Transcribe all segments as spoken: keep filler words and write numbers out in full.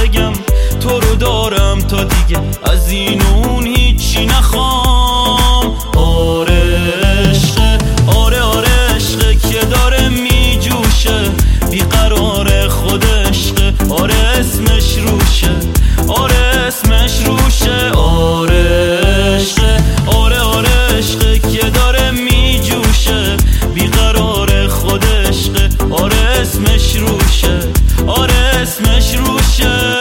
بگم تو رو دارم تا دیگه از این و اون هیچی نخوام. آره عشقه، آره آره عشقه که داره میجوشه، بیقرار خود عشقه، آره اسمش روشه، آره اسمش روشه. آره عشقه، آره آره عشقه که داره میجوشه، بیقرار خود عشقه، آره اسمش روشه، آره اسمش روشه.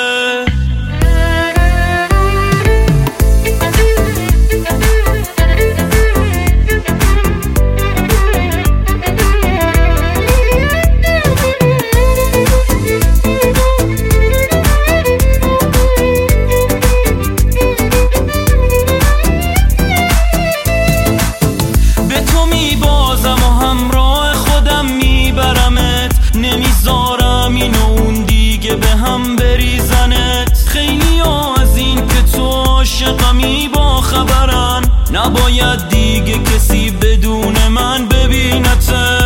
نمیذارم این و اون دیگه به هم بریزنت. خیلی ها از این که تو عاشقمی با خبرن، نباید دیگه کسی بدون من ببینتت.